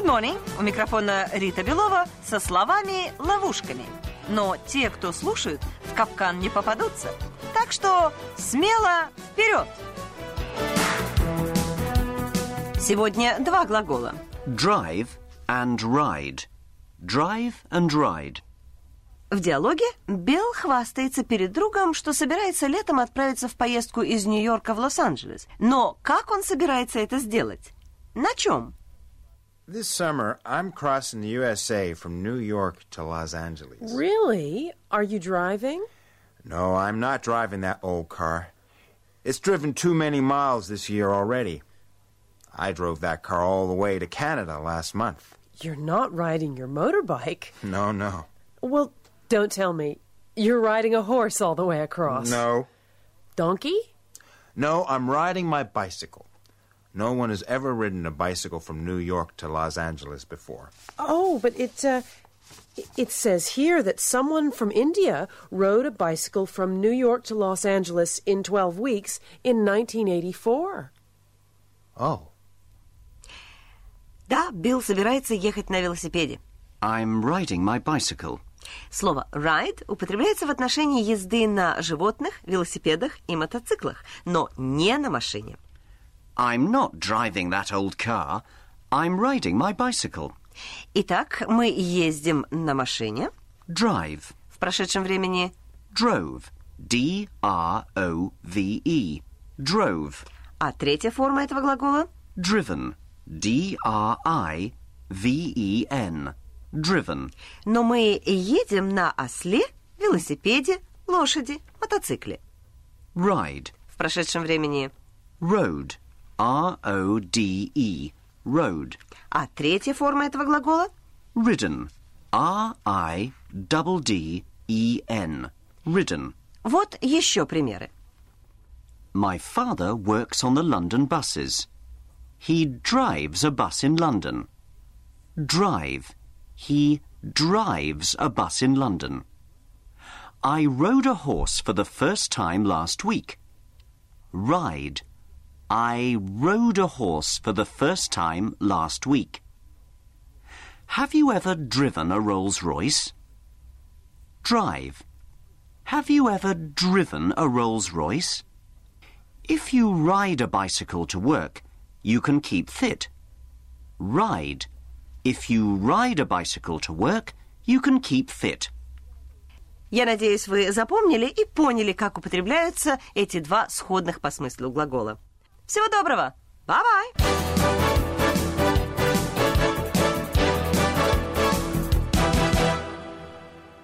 Good morning! У микрофона Рита Белова со словами-ловушками. Но те, кто слушают, в капкан не попадутся. Так что смело вперед! Сегодня два глагола. Drive and ride. Drive and ride. В диалоге Билл хвастается перед другом, что собирается летом отправиться в поездку из Нью-Йорка в Лос-Анджелес. Но как он собирается это сделать? На чем? This summer, I'm crossing the USA from New York to Los Angeles. Really? Are you driving? No, I'm not driving that old car. It's driven too many miles this year already. I drove that car all the way to Canada last month. You're not riding your motorbike. No. Well, don't tell me. You're riding a horse all the way across. No. Donkey? No, I'm riding my bicycle. No one has ever ridden a bicycle from New York to Los Angeles before. Oh, but it says here that someone from India rode a bicycle from New York to Los Angeles in 12 weeks in 1984. Oh. Да, Билл собирается ехать на велосипеде. I'm riding my bicycle. Слово «ride» употребляется в отношении езды на животных, велосипедах и мотоциклах, но не на машине. I'm not driving that old car. I'm riding my bicycle. Итак, мы ездим на машине. Drive. В прошедшем времени Drove. D-R-O-V-E. Drove. А третья форма этого глагола? Driven. D-R-I-V-E-N. Driven. Но мы едем на осле, велосипеде, лошади, мотоцикле. Ride. В прошедшем времени Rode. R-O-D-E. Rode. А третья форма этого глагола? Ridden. R-I-D-D-E-N. Ridden. Вот еще примеры. My father works on the London buses. He drives a bus in London. Drive. He drives a bus in London. I rode a horse for the first time last week. Ride. I rode a horse for the first time last week. Have you ever driven a Rolls-Royce? Drive. Have you ever driven a Rolls-Royce? If you ride a bicycle to work, you can keep fit. Ride. If you ride a bicycle to work, you can keep fit. Я надеюсь, вы запомнили и поняли, как употребляются эти два сходных по смыслу глагола. Всего доброго! Bye-bye!